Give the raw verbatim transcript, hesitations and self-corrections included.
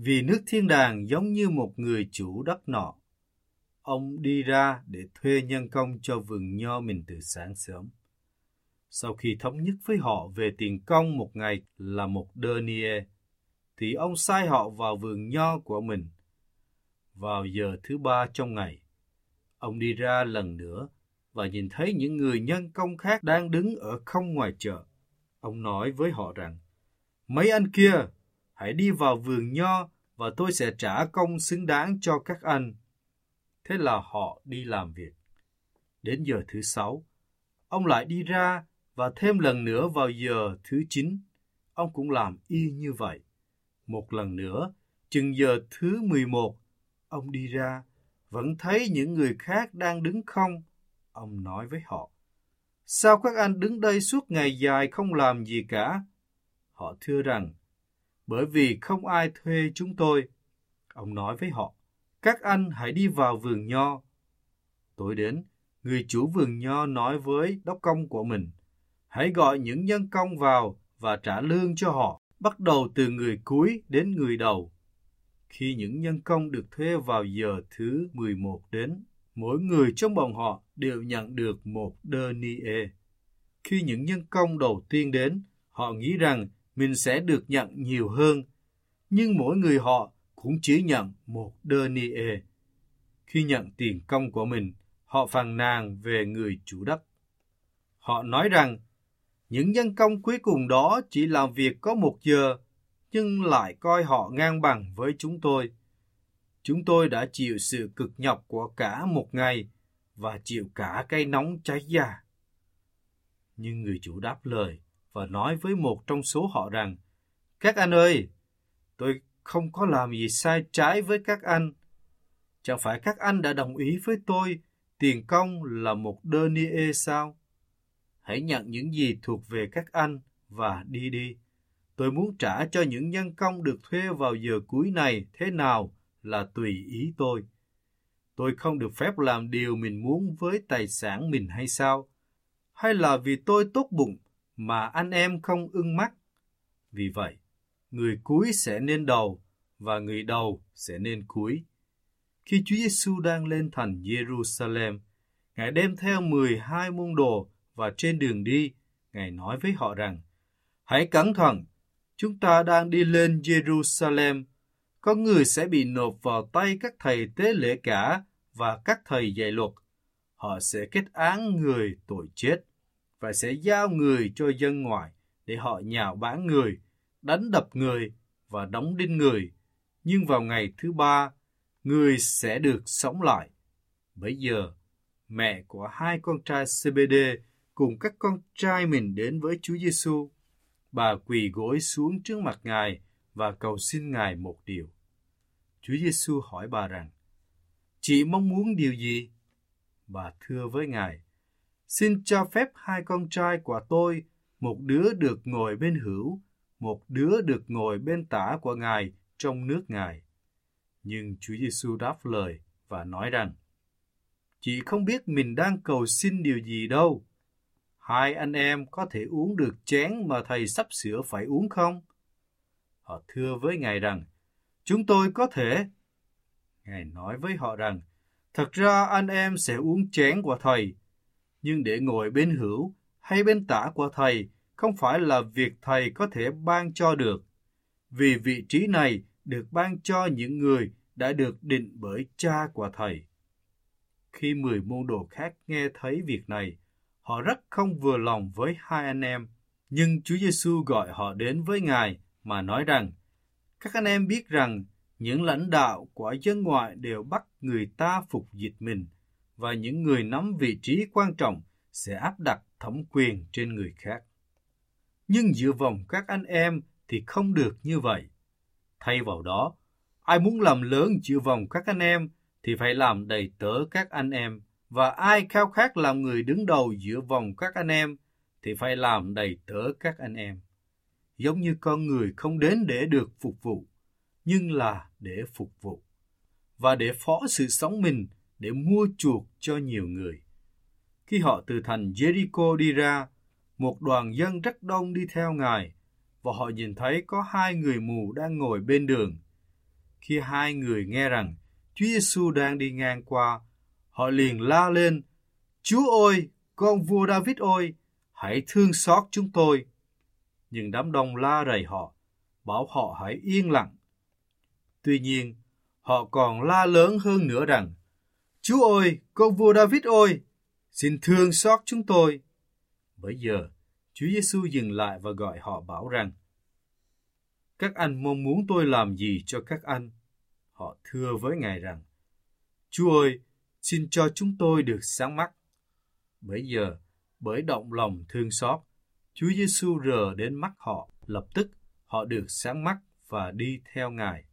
vì nước thiên đàng giống như một người chủ đất nọ. Ông đi ra để thuê nhân công cho vườn nho mình từ sáng sớm. Sau khi thống nhất với họ về tiền công một ngày là một denier, thì ông sai họ vào vườn nho của mình. Vào giờ thứ ba trong ngày, ông đi ra lần nữa và nhìn thấy những người nhân công khác đang đứng ở không ngoài chợ. Ông nói với họ rằng, mấy anh kia, hãy đi vào vườn nho và tôi sẽ trả công xứng đáng cho các anh. Thế là họ đi làm việc. Đến giờ thứ sáu, ông lại đi ra và thêm lần nữa vào giờ thứ chín, ông cũng làm y như vậy. Một lần nữa, chừng giờ thứ mười một, ông đi ra, vẫn thấy những người khác đang đứng không. Ông nói với họ, sao các anh đứng đây suốt ngày dài không làm gì cả? Họ thưa rằng, bởi vì không ai thuê chúng tôi. Ông nói với họ, các anh hãy đi vào vườn nho. Tối đến, người chủ vườn nho nói với đốc công của mình, hãy gọi những nhân công vào và trả lương cho họ, bắt đầu từ người cuối đến người đầu. Khi những nhân công được thuê vào giờ thứ mười một đến, mỗi người trong bọn họ đều nhận được một denier. Khi những nhân công đầu tiên đến, họ nghĩ rằng mình sẽ được nhận nhiều hơn, nhưng mỗi người họ cũng chỉ nhận một denier. Khi nhận tiền công của mình, họ phàn nàn về người chủ đất. Họ nói rằng, những nhân công cuối cùng đó chỉ làm việc có một giờ, nhưng lại coi họ ngang bằng với chúng tôi. Chúng tôi đã chịu sự cực nhọc của cả một ngày và chịu cả cái nóng cháy da. Nhưng người chủ đáp lời và nói với một trong số họ rằng, các anh ơi, tôi không có làm gì sai trái với các anh. Chẳng phải các anh đã đồng ý với tôi tiền công là một denier sao? Hãy nhận những gì thuộc về các anh và đi đi. Tôi muốn trả cho những nhân công được thuê vào giờ cuối này thế nào là tùy ý tôi. Tôi không được phép làm điều mình muốn với tài sản mình hay sao? Hay là vì tôi tốt bụng mà anh em không ưng mắt? Vì vậy, người cuối sẽ nên đầu và người đầu sẽ nên cuối. Khi Chúa Giêsu đang lên thành Jerusalem, Ngài đem theo mười hai môn đồ và trên đường đi, Ngài nói với họ rằng, hãy cẩn thận, chúng ta đang đi lên Jerusalem. Có người sẽ bị nộp vào tay các thầy tế lễ cả và các thầy dạy luật. Họ sẽ kết án người tội chết và sẽ giao người cho dân ngoại để họ nhạo báng người, đánh đập người và đóng đinh người. Nhưng vào ngày thứ ba, người sẽ được sống lại. Bấy giờ, mẹ của hai con trai Zê-bê-đê cùng các con trai mình đến với Chúa Giêsu. Bà quỳ gối xuống trước mặt Ngài và cầu xin Ngài một điều. Chúa Giêsu hỏi bà rằng, chị mong muốn điều gì? Bà thưa với Ngài, xin cho phép hai con trai của tôi, một đứa được ngồi bên hữu, một đứa được ngồi bên tả của Ngài trong nước Ngài. Nhưng Chúa Giêsu đáp lời và nói rằng, chị không biết mình đang cầu xin điều gì đâu. Hai anh em có thể uống được chén mà thầy sắp sửa phải uống không? Họ thưa với Ngài rằng, chúng tôi có thể. Ngài nói với họ rằng, thật ra anh em sẽ uống chén của thầy, nhưng để ngồi bên hữu hay bên tả của thầy không phải là việc thầy có thể ban cho được, vì vị trí này được ban cho những người đã được định bởi cha của thầy. Khi mười môn đồ khác nghe thấy việc này, họ rất không vừa lòng với hai anh em, nhưng Chúa Giêsu gọi họ đến với Ngài mà nói rằng, các anh em biết rằng những lãnh đạo của dân ngoại đều bắt người ta phục dịch mình, và những người nắm vị trí quan trọng sẽ áp đặt thẩm quyền trên người khác. Nhưng giữa vòng các anh em thì không được như vậy. Thay vào đó, ai muốn làm lớn giữa vòng các anh em thì phải làm đầy tớ các anh em, và ai khao khát làm người đứng đầu giữa vòng các anh em thì phải làm đầy tớ các anh em. Giống như con người không đến để được phục vụ, nhưng là để phục vụ, và để phó sự sống mình để mua chuộc cho nhiều người. Khi họ từ thành Jericho đi ra, một đoàn dân rất đông đi theo Ngài, và họ nhìn thấy có hai người mù đang ngồi bên đường. Khi hai người nghe rằng Chúa Giêsu đang đi ngang qua, họ liền la lên: Chúa ơi, con vua David ơi, hãy thương xót chúng tôi. Nhưng đám đông la rầy họ, bảo họ hãy yên lặng. Tuy nhiên, họ còn la lớn hơn nữa rằng: Chúa ơi, con vua David ơi, xin thương xót chúng tôi. Bây giờ, Chúa Giêsu dừng lại và gọi họ bảo rằng: Các anh mong muốn tôi làm gì cho các anh? Họ thưa với Ngài rằng: Chúa ơi, xin cho chúng tôi được sáng mắt. Bây giờ, bởi động lòng thương xót, Chúa Giêsu rờ đến mắt họ, lập tức họ được sáng mắt và đi theo Ngài.